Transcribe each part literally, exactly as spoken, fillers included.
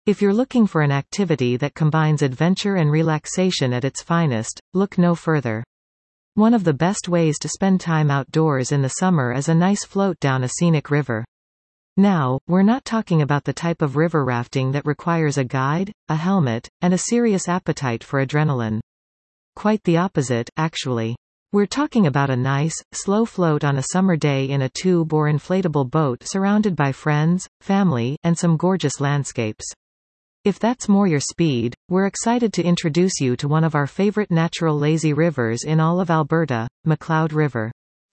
If you're looking for an activity that combines adventure and relaxation at its finest, look no further. One of the best ways to spend time outdoors in the summer is a nice float down a scenic river. Now, we're not talking about the type of river rafting that requires a guide, a helmet, and a serious appetite for adrenaline. Quite the opposite, actually. We're talking about a nice, slow float on a summer day in a tube or inflatable boat surrounded by friends, family, and some gorgeous landscapes. If that's more your speed, we're excited to introduce you to one of our favorite natural lazy rivers in all of Alberta, Macleod River.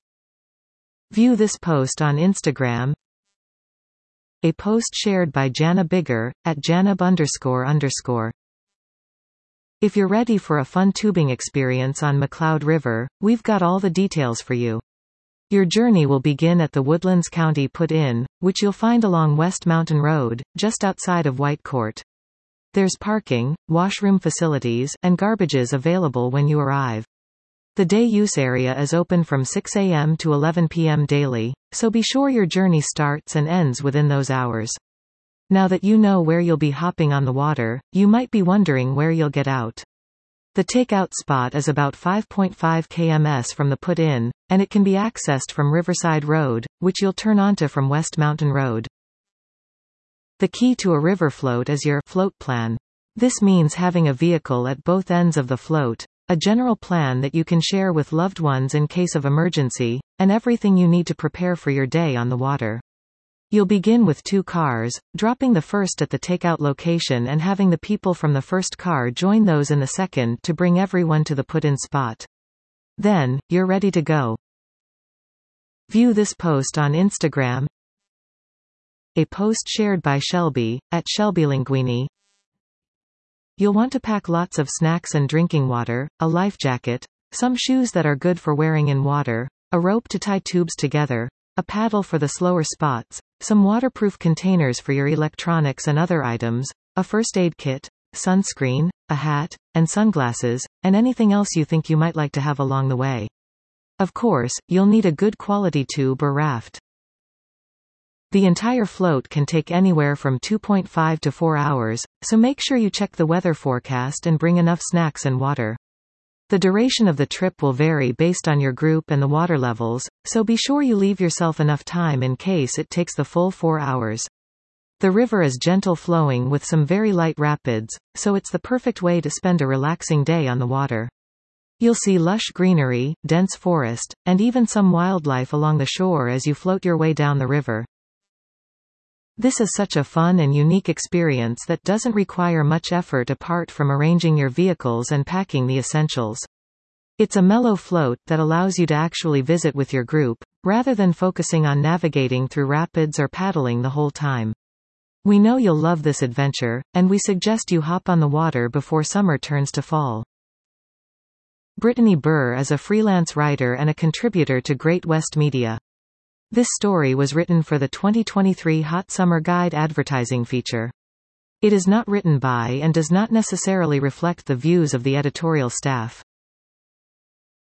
View this post on Instagram. A post shared by Jana Bigger, at janab underscore underscore. If you're ready for a fun tubing experience on Macleod River, we've got all the details for you. Your journey will begin at the Woodlands County Put-In, which you'll find along West Mountain Road, just outside of Whitecourt. There's parking, washroom facilities, and garbages available when you arrive. The day use area is open from six a m to eleven p m daily, so be sure your journey starts and ends within those hours. Now that you know where you'll be hopping on the water, you might be wondering where you'll get out. The takeout spot is about five point five kilometers from the Put-In, and it can be accessed from Riverside Road, which you'll turn onto from West Mountain Road. The key to a river float is your float plan. This means having a vehicle at both ends of the float, a general plan that you can share with loved ones in case of emergency, and everything you need to prepare for your day on the water. You'll begin with two cars, dropping the first at the takeout location and having the people from the first car join those in the second to bring everyone to the put-in spot. Then, you're ready to go. View this post on Instagram. A post shared by Shelby, at ShelbyLinguini. You'll want to pack lots of snacks and drinking water, a life jacket, some shoes that are good for wearing in water, a rope to tie tubes together, a paddle for the slower spots, some waterproof containers for your electronics and other items, a first aid kit, sunscreen, a hat, and sunglasses, and anything else you think you might like to have along the way. Of course, you'll need a good quality tube or raft. The entire float can take anywhere from two point five to four hours, so make sure you check the weather forecast and bring enough snacks and water. The duration of the trip will vary based on your group and the water levels, so be sure you leave yourself enough time in case it takes the full four hours. The river is gentle flowing with some very light rapids, so it's the perfect way to spend a relaxing day on the water. You'll see lush greenery, dense forest, and even some wildlife along the shore as you float your way down the river. This is such a fun and unique experience that doesn't require much effort apart from arranging your vehicles and packing the essentials. It's a mellow float that allows you to actually visit with your group, rather than focusing on navigating through rapids or paddling the whole time. We know you'll love this adventure, and we suggest you hop on the water before summer turns to fall. Brittany Burr is a freelance writer and a contributor to Great West Media. This story was written for the twenty twenty-three Hot Summer Guide advertising feature. It is not written by and does not necessarily reflect the views of the editorial staff.